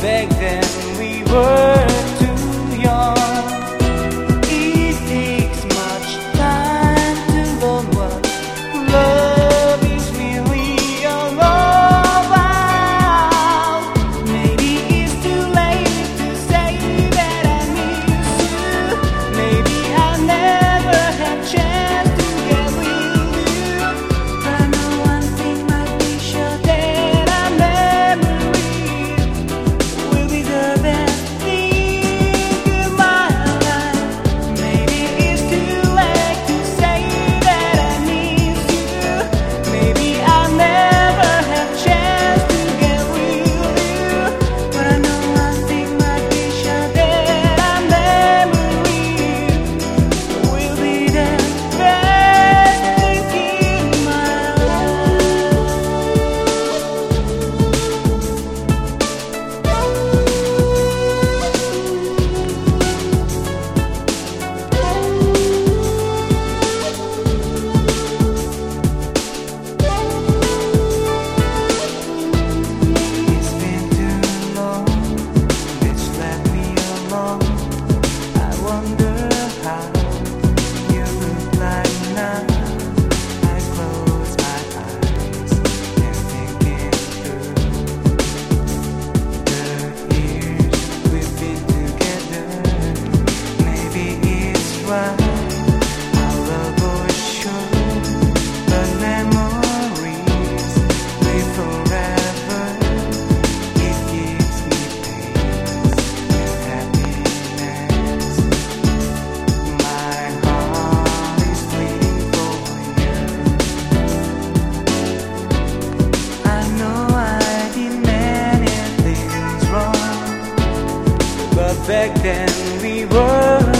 back then we were too young. It takes much time to learn what love is really all about. Maybe it's too late to say that I miss you. Maybe I never had chance to get with you. But I know one thing might be sure, that our memories will be the best thing in my life. Maybe it's too late to say that I miss you. Maybe I never have chance to get with you. But I know one thing might be sure, that our memories will be the best thing in my life. It's been too long, bitch, let me alone. I wonder how you look like now. I close my eyes and think it through. The years we've been together, maybe it's right. Our love was short, but memories live forever. It gives me peace and happiness. My heart is bleeding for you. I know I did many things wrong, but back then we were